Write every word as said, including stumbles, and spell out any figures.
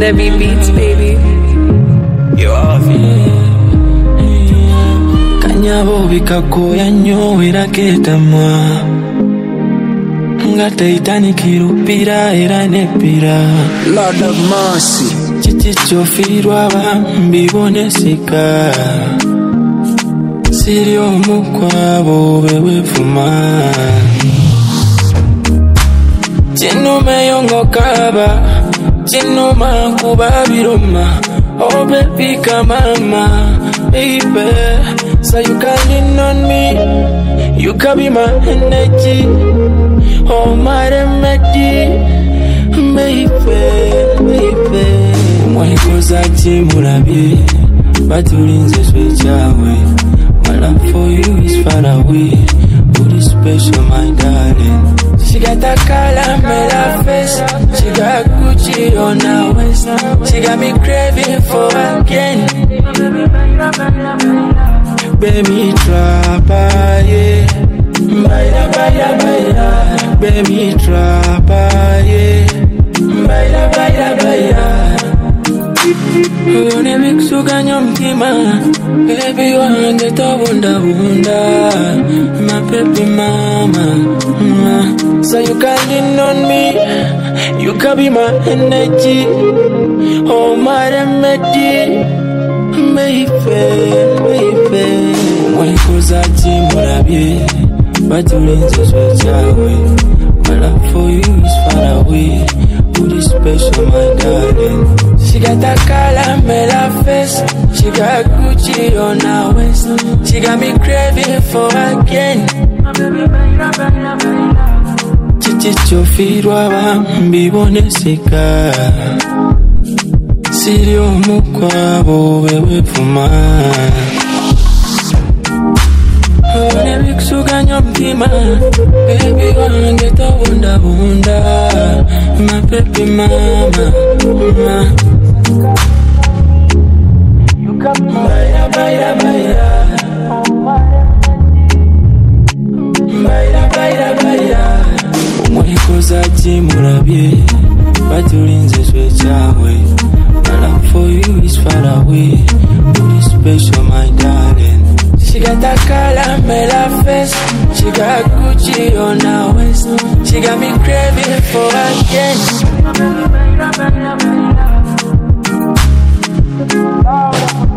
Debbie Beats, baby. You off Kanyabo bikakoya nyo iraketa mwa Ngata itani kirupira iranepira Lord of mercy Chichicho firwa bambibone sika Sirio mukwabo bewe fuma Chino meyongo kaba Chino makuba biroma Oh baby kamama Baby So you can lean on me You can be my energy Oh my remedy Baby Baby Mwikoza chimurabi Batulinze swechawe My love for you is far away Booty special my darling She got a caramel face She got Gucci on her waist She got me craving for again Baby trapa, yeah Baila, baila, baila Baby trapa, yeah Baila, baila, baila Uyone mixu ganyo mtima Baby wange to bunda bunda My baby mama So you can lean on me You can be my energy Oh my remedy Baby, baby Mwikoza chimurabi Batulinze swechawe My love for you is far away Booty special my darling She got a caramel face She got Gucci on her waist She got me craving for again Chichicho firwa bambibone sika Sirio mukwabo wewe fuma One biksu ganyo mtima Baby wange to bunda bunda My baby mama Baila, baila, baila Baila, baila, baila Mwikoza chimurabie Batulinze swechawe My love for you is far away Booty special my darling She got a caramel face She got Gucci on her waist She got me craving for again